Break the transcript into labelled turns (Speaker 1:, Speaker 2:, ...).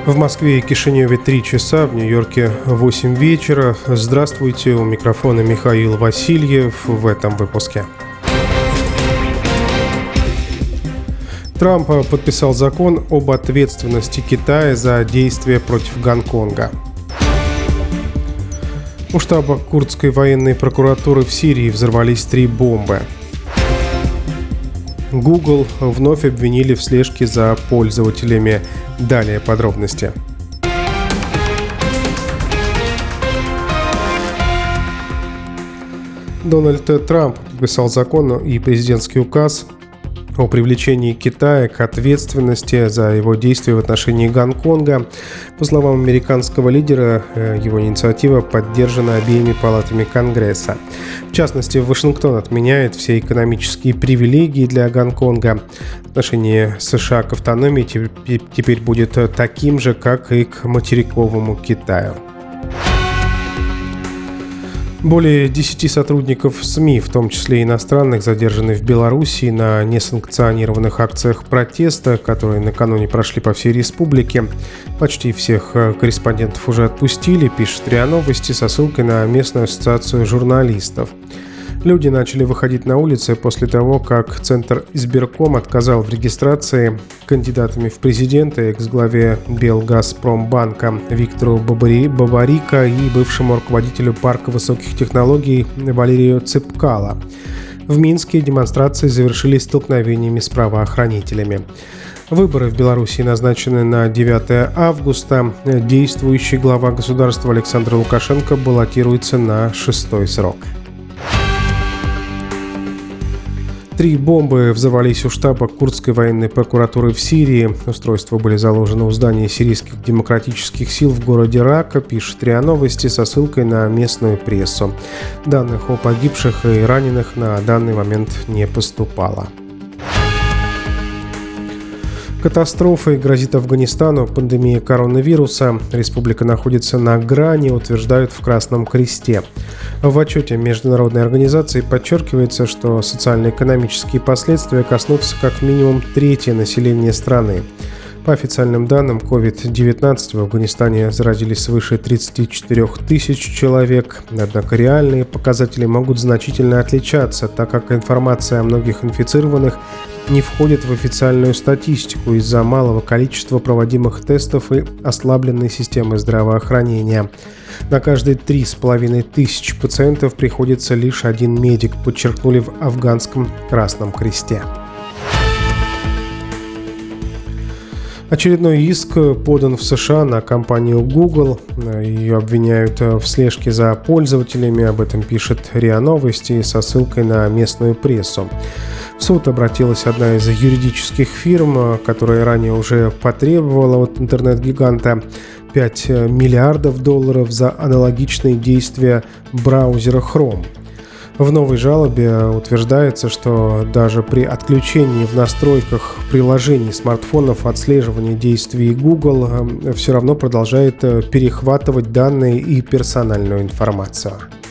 Speaker 1: В Москве и Кишиневе 3 часа, в Нью-Йорке 8 вечера. Здравствуйте, у микрофона Михаил Васильев в этом выпуске. Трамп подписал закон об ответственности Китая за действия против Гонконга. У штаба курдской военной прокуратуры в Сирии взорвались 3 бомбы. Google вновь обвинили в слежке за пользователями. Далее подробности. Дональд Трамп подписал закон и президентский указ о привлечении Китая к ответственности за его действия в отношении Гонконга. По словам американского лидера, его инициатива поддержана обеими палатами Конгресса. В частности, Вашингтон отменяет все экономические привилегии для Гонконга. Отношение США к автономии теперь будет таким же, как и к материковому Китаю. Более 10 сотрудников СМИ, в том числе иностранных, задержаны в Белоруссии на несанкционированных акциях протеста, которые накануне прошли по всей республике. Почти всех корреспондентов уже отпустили, пишет РИА Новости со ссылкой на местную ассоциацию журналистов. Люди начали выходить на улицы после того, как Центр избирком отказал в регистрации кандидатами в президенты экс-главе Белгазпромбанка Виктору Бабарико и бывшему руководителю парка высоких технологий Валерию Цепкало. В Минске демонстрации завершились столкновениями с правоохранителями. Выборы в Беларуси назначены на 9 августа. Действующий глава государства Александр Лукашенко баллотируется на 6-й срок. 3 бомбы взорвались у штаба курдской военной прокуратуры в Сирии. Устройства были заложены у здания сирийских демократических сил в городе Рака, пишет РИА Новости со ссылкой на местную прессу. Данных о погибших и раненых на данный момент не поступало. Катастрофой грозит Афганистану пандемия коронавируса. Республика находится на грани, утверждают в Красном Кресте. В отчете международной организации подчеркивается, что социально-экономические последствия коснутся как минимум трети населения страны. По официальным данным, COVID-19 в Афганистане заразились свыше 34 тысяч человек. Однако реальные показатели могут значительно отличаться, так как информация о многих инфицированных не входит в официальную статистику из-за малого количества проводимых тестов и ослабленной системы здравоохранения. На каждые 3,5 тысячи пациентов приходится лишь 1 медик, подчеркнули в афганском Красном Кресте. Очередной иск подан в США на компанию Google. Ее обвиняют в слежке за пользователями. Об этом пишет РИА Новости со ссылкой на местную прессу. В суд обратилась одна из юридических фирм, которая ранее уже потребовала от интернет-гиганта $5 миллиардов за аналогичные действия браузера Chrome. В новой жалобе утверждается, что даже при отключении в настройках приложений смартфонов отслеживание действий Google все равно продолжает перехватывать данные и персональную информацию.